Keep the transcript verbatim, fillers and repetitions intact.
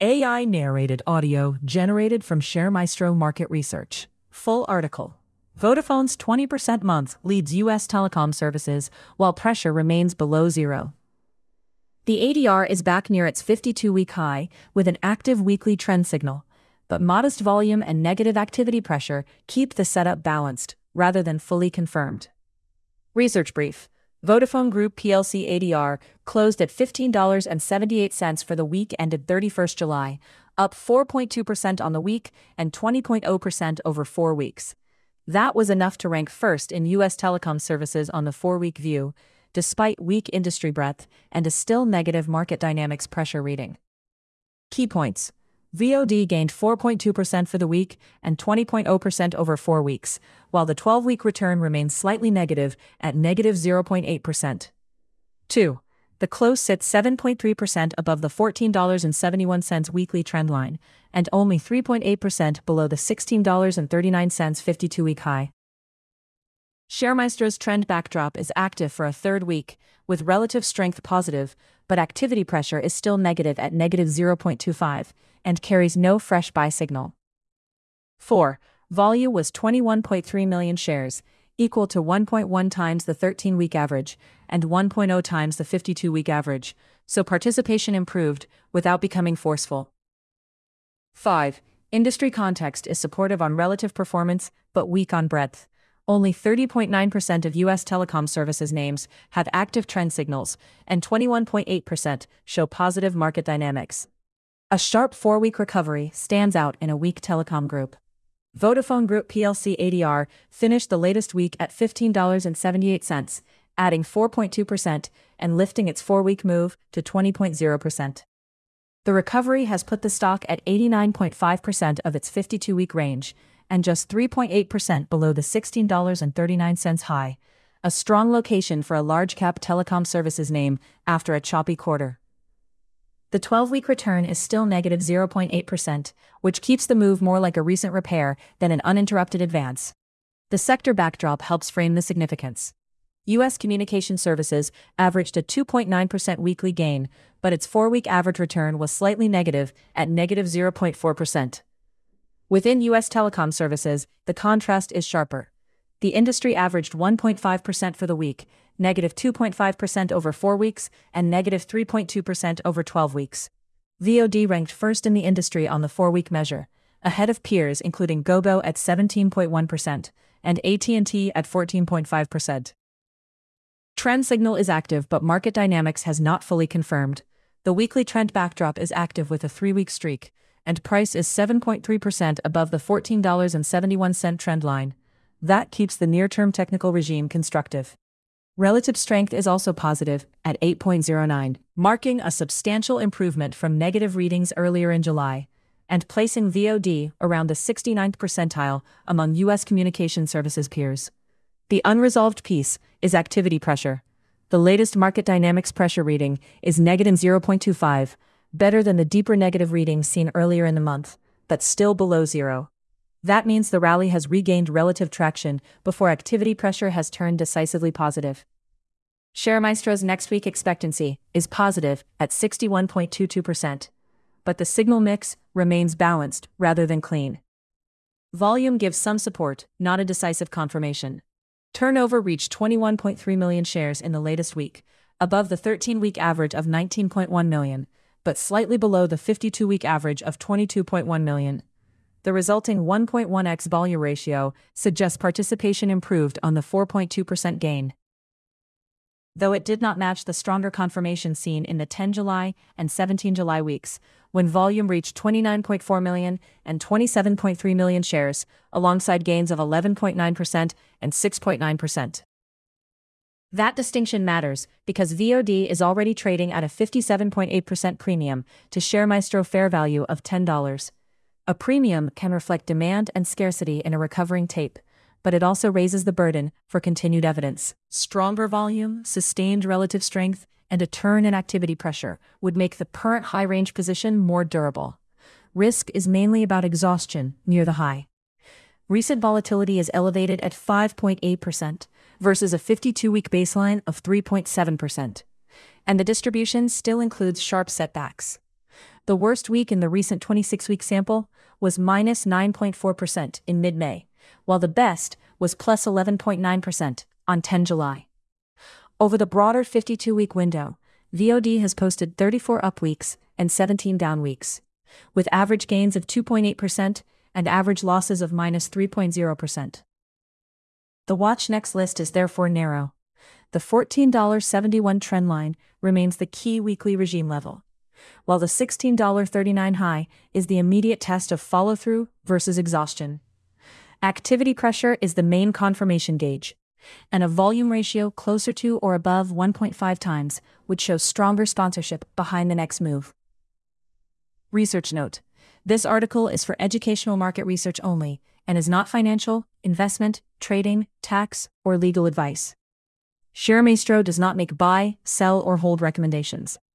A I-narrated audio generated from ShareMaestro Market Research. Full article. Vodafone's twenty percent month leads U S telecom services, while pressure remains below zero. The A D R is back near its fifty-two week high, with an active weekly trend signal. But modest volume and negative activity pressure keep the setup balanced, rather than fully confirmed. Research brief. Vodafone Group P L C A D R closed at fifteen dollars and seventy-eight cents for the week ended thirty-first of July, up four point two percent on the week and twenty point zero percent over four weeks. That was enough to rank first in U S telecom services on the four-week view, despite weak industry breadth and a still negative market dynamics pressure reading. Key points. V O D gained four point two percent for the week and twenty point zero percent over four weeks, while the twelve-week return remains slightly negative at negative zero point eight percent. two. The close sits seven point three percent above the fourteen dollars and seventy-one cents weekly trend line, and only three point eight percent below the sixteen dollars and thirty-nine cents fifty-two week high. ShareMaestro's trend backdrop is active for a third week, with relative strength positive, but activity pressure is still negative at negative zero point two five, and carries no fresh buy signal. four. Volume was twenty-one point three million shares, equal to one point one times the thirteen week average, and one point zero times the fifty-two week average, so participation improved, without becoming forceful. five. Industry context is supportive on relative performance, but weak on breadth. Only thirty point nine percent of U S telecom services names have active trend signals, and twenty-one point eight percent show positive market dynamics. A sharp four-week recovery stands out in a weak telecom group. Vodafone Group P L C A D R finished the latest week at fifteen dollars and seventy-eight cents, adding four point two percent and lifting its four-week move to twenty point zero percent. The recovery has put the stock at eighty-nine point five percent of its fifty-two week range, and just three point eight percent below the sixteen dollars and thirty-nine cents high, a strong location for a large-cap telecom services name after a choppy quarter. The twelve-week return is still negative zero point eight percent, which keeps the move more like a recent repair than an uninterrupted advance. The sector backdrop helps frame the significance. U S communication services averaged a two point nine percent weekly gain, but its four-week average return was slightly negative at negative zero point four percent. Within U S telecom services, the contrast is sharper. The industry averaged one point five percent for the week, negative two point five percent over four weeks, and negative three point two percent over twelve weeks. V O D ranked first in the industry on the four-week measure, ahead of peers including Gogo at seventeen point one percent and A T and T at fourteen point five percent. Trend signal is active, but market dynamics has not fully confirmed. The weekly trend backdrop is active with a three-week streak, and price is seven point three percent above the fourteen dollars and seventy-one cents trend line. That keeps the near-term technical regime constructive. Relative strength is also positive, at eight point zero nine, marking a substantial improvement from negative readings earlier in July, and placing V O D around the sixty-ninth percentile among U S communication services peers. The unresolved piece is activity pressure. The latest market dynamics pressure reading is negative zero point two five, better than the deeper negative readings seen earlier in the month, but still below zero. That means the rally has regained relative traction before activity pressure has turned decisively positive. ShareMaestro's next week expectancy is positive at sixty-one point two two percent, but the signal mix remains balanced rather than clean. Volume gives some support, not a decisive confirmation. Turnover reached twenty-one point three million shares in the latest week, above the thirteen-week average of nineteen point one million, but slightly below the fifty-two week average of twenty-two point one million. The resulting one point one x volume ratio suggests participation improved on the four point two percent gain. Though it did not match the stronger confirmation seen in the ten July and seventeen July weeks, when volume reached twenty-nine point four million and twenty-seven point three million shares, alongside gains of eleven point nine percent and six point nine percent. That distinction matters because V O D is already trading at a fifty-seven point eight percent premium to ShareMaestro fair value of ten dollars. A premium can reflect demand and scarcity in a recovering tape, but it also raises the burden for continued evidence. Stronger volume, sustained relative strength, and a turn in activity pressure would make the current high-range position more durable. Risk is mainly about exhaustion near the high. Recent volatility is elevated at five point eight percent versus a fifty-two week baseline of three point seven percent, and the distribution still includes sharp setbacks. The worst week in the recent twenty-six week sample was minus nine point four percent in mid-May, while the best was plus eleven point nine percent on the tenth of July. Over the broader fifty-two week window, V O D has posted thirty-four up weeks and seventeen down weeks, with average gains of two point eight percent and average losses of minus three point zero percent. The watch next list is therefore narrow. The fourteen seventy-one trendline remains the key weekly regime level, while the sixteen thirty-nine high is the immediate test of follow-through versus exhaustion. Activity pressure is the main confirmation gauge, and a volume ratio closer to or above one point five times would show stronger sponsorship behind the next move. Research note: this article is for educational market research only and is not financial, investment, trading, tax, or legal advice. ShareMaestro does not make buy, sell, or hold recommendations.